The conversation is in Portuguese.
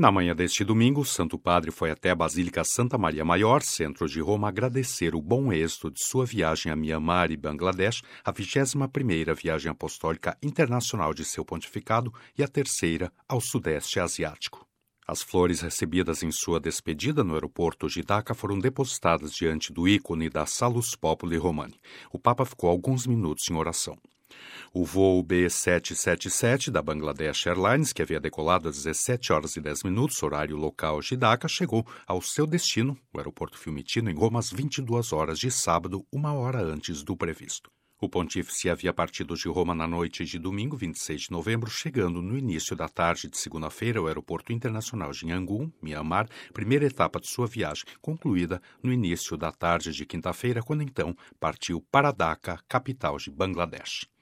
Na manhã deste domingo, o Santo Padre foi até a Basílica Santa Maria Maior, centro de Roma, agradecer o bom êxito de sua viagem a Mianmar e Bangladesh, a 21ª viagem apostólica internacional de seu pontificado e a terceira ao Sudeste Asiático. As flores recebidas em sua despedida no aeroporto de Dhaka foram depositadas diante do ícone da Salus Populi Romani. O Papa ficou alguns minutos em oração. O voo B777 da Bangladesh Airlines, que havia decolado às 17 horas e 10 minutos, horário local de Dhaka, chegou ao seu destino, o aeroporto Fiumicino, em Roma, às 22 horas de sábado, uma hora antes do previsto. O pontífice havia partido de Roma na noite de domingo, 26 de novembro, chegando no início da tarde de segunda-feira ao aeroporto internacional de Yangon, Mianmar, primeira etapa de sua viagem, concluída no início da tarde de quinta-feira, quando então partiu para Dhaka, capital de Bangladesh.